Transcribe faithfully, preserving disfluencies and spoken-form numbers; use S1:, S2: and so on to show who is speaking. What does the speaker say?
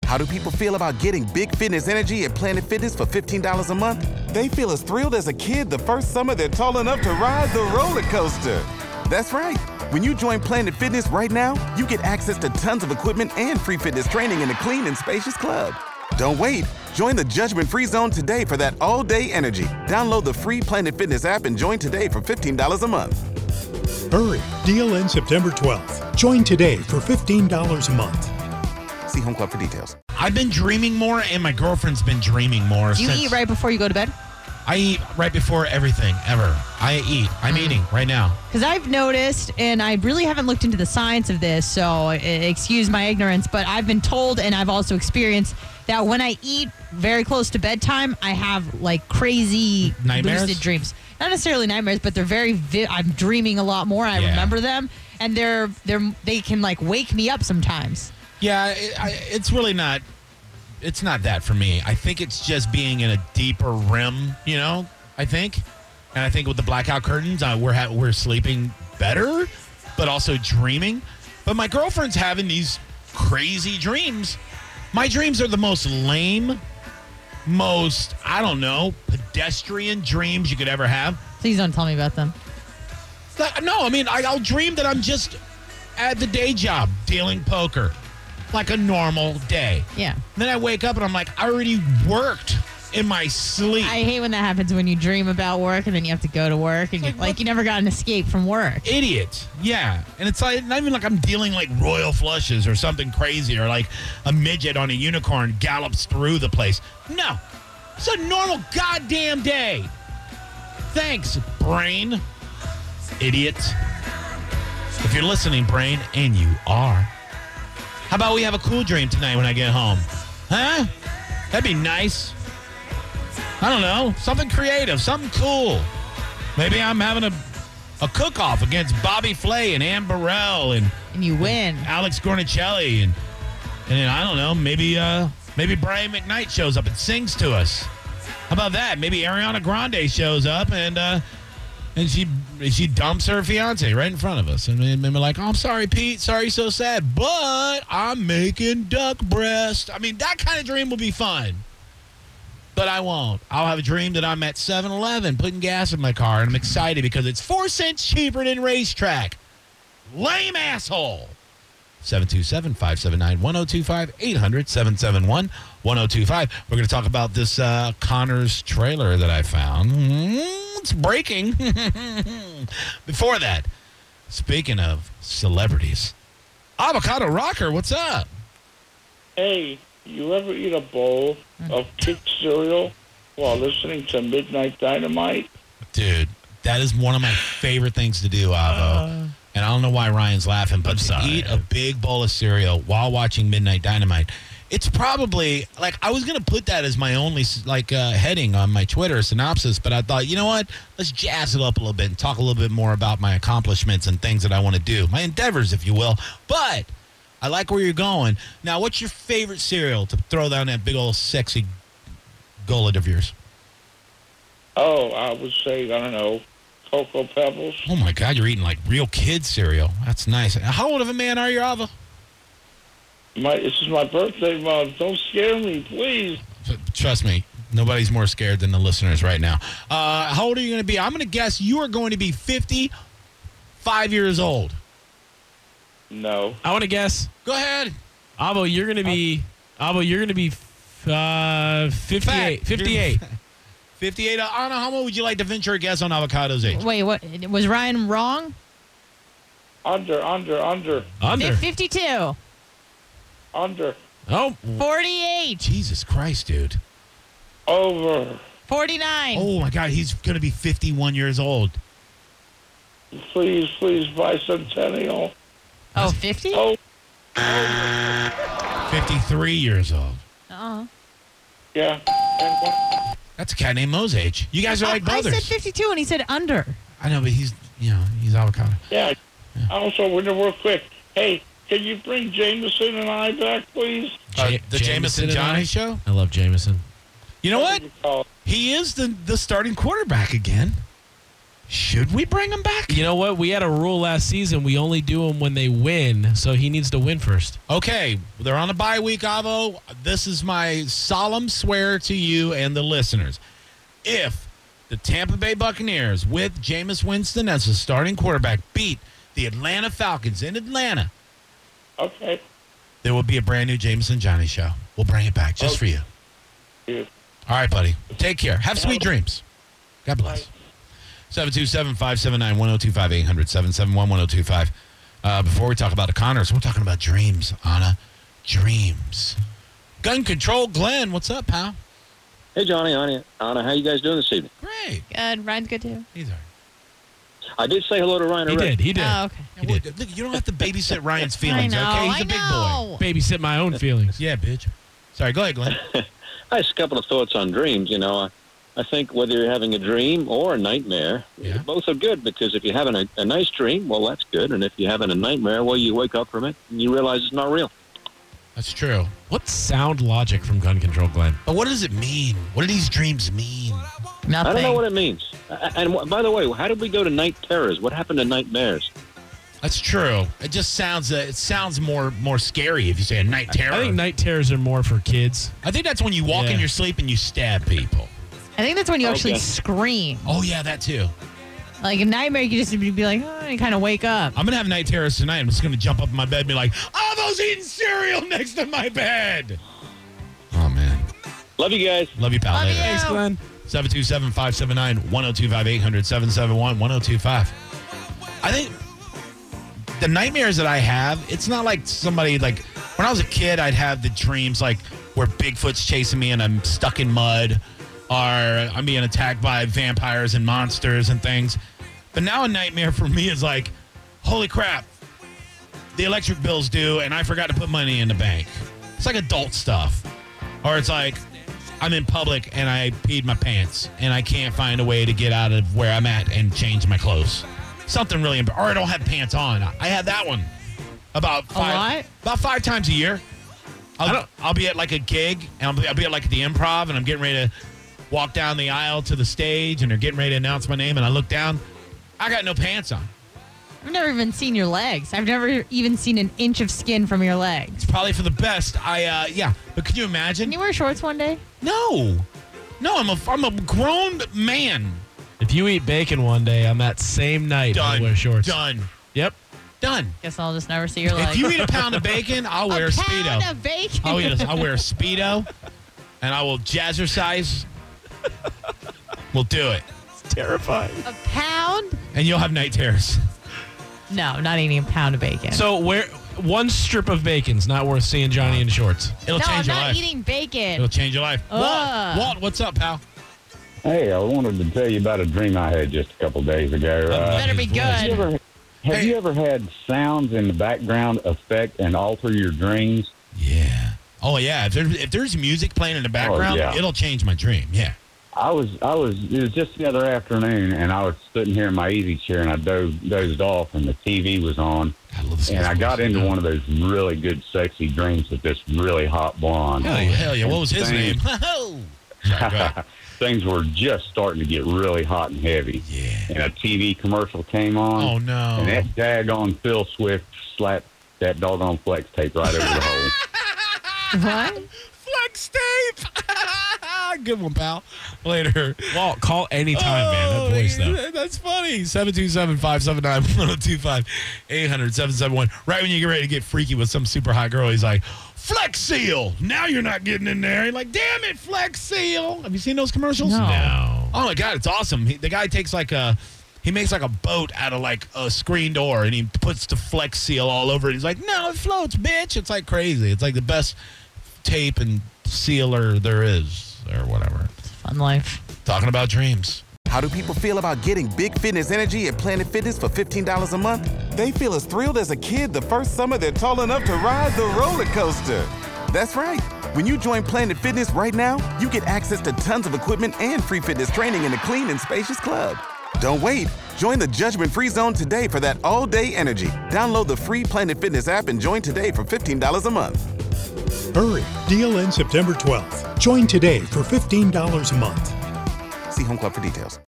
S1: How do people feel about getting big fitness energy at Planet Fitness for fifteen dollars a month? They feel as thrilled as a kid the first summer they're tall enough to ride the roller coaster. That's right. When you join Planet Fitness right now, you get access to tons of equipment and free fitness training in a clean and spacious club. Don't wait. Join the judgment-free zone today for that all-day energy. Download the free Planet Fitness app and join today for fifteen dollars a month.
S2: Hurry. Deal ends September twelfth. Join today for fifteen dollars a month.
S1: See Home Club for details.
S3: I've been dreaming more, and my girlfriend's been dreaming more.
S4: Do you
S3: since
S4: eat right before you go to bed?
S3: I eat right before everything, ever. I eat. I'm mm. eating right now.
S4: Because I've noticed, and I really haven't looked into the science of this, so excuse my ignorance, but I've been told, and I've also experienced, that when I eat very close to bedtime, I have, like, crazy
S3: nightmares?
S4: lucid dreams. Not necessarily nightmares, but they're very, vi- I'm dreaming a lot more. I
S3: yeah.
S4: remember them, and they're, they're, they can, like, wake me up sometimes.
S3: Yeah, it, I, it's really not, it's not that for me. I think it's just being in a deeper rim, you know, I think. And I think with the blackout curtains, uh, we're ha- we're sleeping better, but also dreaming. But my girlfriend's having these crazy dreams. My dreams are the most lame, most, I don't know, pedestrian dreams you could ever have.
S4: Please don't tell me about them.
S3: No, I mean, I, I'll dream that I'm just at the day job dealing poker. Like a normal day.
S4: Yeah.
S3: Then I wake up and I'm like, I already worked in my sleep.
S4: I hate when that happens when you dream about work and then you have to go to work and like, you like you never got an escape from work.
S3: Idiot. Yeah. And it's like not even like I'm dealing like royal flushes or something crazy or like a midget on a unicorn gallops through the place. No. It's a normal goddamn day. Thanks, brain. Idiot. If you're listening, brain, and you are. How about we have a cool dream tonight when I get home? Huh? That'd be nice. I don't know. Something creative. Something cool. Maybe I'm having a a cook-off against Bobby Flay and Ann Burrell and...
S4: And you win.
S3: Alex Gornicelli. And, and I don't know, maybe uh, maybe Brian McKnight shows up and sings to us. How about that? Maybe Ariana Grande shows up and... Uh, And she she dumps her fiance right in front of us. And we're like, oh, I'm sorry, Pete. Sorry, so sad. But I'm making duck breast. I mean, that kind of dream would be fun. But I won't. I'll have a dream that I'm at seven eleven putting gas in my car. And I'm excited because it's four cents cheaper than Racetrack. Lame asshole. seven two seven, five seven nine, one oh two five, eight hundred, seven seven one, one oh two five. We're going to talk about this uh, Connors trailer that I found. Mm-hmm. It's breaking. Before that, speaking of celebrities, Avocado Rocker, what's up?
S5: Hey, you ever eat a bowl of Kix cereal while listening to Midnight Dynamite?
S3: Dude, that is one of my favorite things to do, Avo. Uh, and I don't know why Ryan's laughing, but to eat a big bowl of cereal while watching Midnight Dynamite, it's probably, like, I was going to put that as my only, like, uh, heading on my Twitter synopsis, but I thought, you know what? Let's jazz it up a little bit and talk a little bit more about my accomplishments and things that I want to do. My endeavors, if you will. But I like where you're going. Now, what's your favorite cereal to throw down that big old sexy gullet of yours?
S5: Oh, I would say, I don't know, Cocoa Pebbles.
S3: Oh, my God, you're eating, like, real kid cereal. That's nice. How old of a man are you, Ava?
S5: My, this is my birthday month. Don't scare me, please.
S3: Trust me, nobody's more scared than the listeners right now. Uh, how old are you going to be? I'm going to guess you are going to be fifty-five years old.
S5: No.
S6: I want to guess.
S3: Go ahead.
S6: Avo, you're going to be, Avo, you're going to be uh, fifty-eight. fifty-eight.
S3: fifty-eight. Uh, Anna, how much would you like to venture a guess on Avocado's age?
S4: Wait, what? Was Ryan wrong?
S5: Under, under, under.
S6: Under.
S4: fifty-two.
S5: Under.
S6: Oh.
S4: forty-eight.
S3: Jesus Christ, dude.
S5: Over.
S4: forty-nine.
S3: Oh, my God. He's going to be fifty-one years old.
S5: Please, please, bicentennial.
S4: Oh, fifty?
S5: Oh.
S3: fifty-three years old.
S4: Uh-uh.
S5: Yeah. And one.
S3: That's a cat named Mo's age. You guys are like brothers.
S4: I said fifty-two, and he said under.
S3: I know, but he's, you know, he's avocado.
S5: Yeah.
S3: yeah.
S5: Also, we're going to work quick. Hey, can you bring Jameson and I back, please?
S3: Uh, the Jameson Johnny show?
S6: I love Jameson.
S3: You know what? He is the, the starting quarterback again. Should we bring him back?
S6: You know what? We had a rule last season. We only do them when they win, so he needs to win first.
S3: Okay, they're on a bye week, Avo. This is my solemn swear to you and the listeners. If the Tampa Bay Buccaneers, with Jameis Winston as the starting quarterback, beat the Atlanta Falcons in Atlanta,
S5: Okay.
S3: there will be a brand new James and Johnny show. We'll bring it back just for you.
S5: Yeah.
S3: All right, buddy. Take care. Have sweet dreams. God bless. seven two seven, five seven nine, one oh two five, eight hundred, seven seven one, one oh two five. Uh, before we talk about the Connors, we're talking about dreams, Anna. Dreams. Gun Control Glenn, what's up, pal?
S7: Hey, Johnny, Anna, Anna, how you guys doing this evening?
S3: Great.
S4: Good. Ryan's good too.
S3: He's all right.
S7: I did say hello to Ryan
S6: He
S7: already.
S6: did. He did.
S4: Oh, okay.
S3: He did. Look, you don't have to babysit Ryan's feelings,
S4: I know,
S3: okay? He's
S4: I
S3: a big
S4: know.
S3: boy.
S6: Babysit my own feelings.
S3: Yeah, bitch. Sorry, go ahead, Glenn.
S7: I have a couple of thoughts on dreams. You know, I, I think whether you're having a dream or a nightmare,
S3: Yeah.
S7: both are good, because if you're having a, a nice dream, well, that's good. And if you're having a nightmare, well, you wake up from it and you realize it's not real.
S3: That's true.
S6: What sound logic from Gun Control Glenn?
S3: But what does it mean? What do these dreams mean?
S4: Nothing.
S7: I don't know what it means. A- And wh- by the way, how did we go to night terrors? What happened to nightmares?
S3: That's true. It just sounds uh, it sounds more more scary if you say a night terror.
S6: I think night terrors are more for kids.
S3: I think that's when you walk
S6: Yeah.
S3: in your sleep and you stab people.
S4: I think that's when you actually
S7: Okay.
S4: scream.
S3: Oh yeah, that too.
S4: Like a nightmare, you just be like, oh, and kind of wake up.
S3: I'm gonna have night terrors tonight. I'm just gonna jump up in my bed and be like, Avo's eating cereal next to my bed. Oh man.
S7: Love you guys.
S3: Love you, pal.
S4: Love
S3: Later.
S4: you.
S6: Thanks, Glenn.
S3: seven two seven, five seven nine, one oh two five, eight hundred, seven seven one, one oh two five. I think the nightmares that I have, it's not like somebody, like, when I was a kid, I'd have the dreams, like, where Bigfoot's chasing me and I'm stuck in mud, or I'm being attacked by vampires and monsters and things. But now a nightmare for me is like, holy crap, the electric bill's due and I forgot to put money in the bank. It's like adult stuff. Or it's like, I'm in public and I peed my pants and I can't find a way to get out of where I'm at and change my clothes. Something really, embar- or I don't have pants on. I had that one about five,
S4: lot?
S3: about five times a year. I'll, I'll be at like a gig and I'll be, I'll be at like the Improv and I'm getting ready to walk down the aisle to the stage and they're getting ready to announce my name and I look down, I got no pants on.
S4: I've never even seen your legs. I've never even seen an inch of skin from your legs.
S3: It's probably for the best. I uh, yeah, but could you imagine?
S4: Can you wear shorts one day?
S3: No, no, I'm a I'm a grown man.
S6: If you eat bacon one day on that same night, I'll
S3: Done.
S6: wear shorts.
S3: Done.
S6: Yep.
S3: Done.
S4: Guess I'll just never see your legs.
S3: If you eat a pound of bacon, I'll wear a,
S4: a
S3: speedo.
S4: pound of bacon.
S3: I'll eat a, I'll wear a speedo, and I will jazzercise. We'll do it,
S6: Terrifying.
S4: A pound?
S3: and you'll have night terrors.
S4: No, not eating a pound of bacon.
S6: So where one strip of bacon's not worth seeing Johnny in shorts.
S3: It'll
S4: no,
S3: change your
S4: not
S3: life.
S4: eating bacon.
S3: It'll change your life. Walt,
S4: Ugh.
S3: Walt, what's up, pal?
S8: Hey, I wanted to tell you about a dream I had just a couple days ago. Uh,
S4: Better be
S3: His voice.
S8: have you
S4: good.
S8: ever, have
S3: Hey.
S8: you ever had sounds in the background affect and alter your dreams?
S3: Yeah. Oh yeah. If there's if there's music playing in the background,
S8: yeah.
S3: it'll change my dream. Yeah.
S8: I was, I was, it was just the other afternoon, and I was sitting here in my easy chair, and I dozed, dozed off, and the T V was on,
S3: I love this
S8: and
S3: guy's
S8: I got
S3: voice.
S8: into one of those really good, sexy dreams with this really hot blonde.
S3: Oh hell yeah! What was his
S8: Things-
S3: name? Oh. Sorry, go ahead.
S8: Things were just starting to get really hot and heavy.
S3: Yeah.
S8: And a T V commercial came on.
S3: Oh no.
S8: And that daggone Phil Swift slapped that doggone flex tape right over the hole.
S4: What?
S3: Flex tape. Good one, pal. Later.
S6: Walt, call anytime, man. That voice, though.
S3: Oh, that's funny. seven two seven, five seven nine, one oh two five, eight hundred, seven seven one. Right when you get ready to get freaky with some super hot girl, he's like, Flex Seal. Now you're not getting in there. You're like, damn it, Flex Seal. Have you seen those commercials?
S4: No.
S6: No.
S3: Oh, my God. It's awesome. He, the guy takes like a, he makes like a boat out of like a screen door and he puts the Flex Seal all over it. He's like, no, it floats, bitch. It's like crazy. It's like the best tape and sealer there is or whatever.
S4: Fun life.
S3: Talking about dreams.
S1: How do people feel about getting big fitness energy at Planet Fitness for fifteen dollars a month? They feel as thrilled as a kid the first summer they're tall enough to ride the roller coaster. That's right. When you join Planet Fitness right now, you get access to tons of equipment and free fitness training in a clean and spacious club. Don't wait. Join the judgment-free zone today for that all-day energy. Download the free Planet Fitness app and join today for fifteen dollars a month.
S2: Hurry! Deal ends September twelfth. Join today for fifteen dollars a month.
S1: See Home Club for details.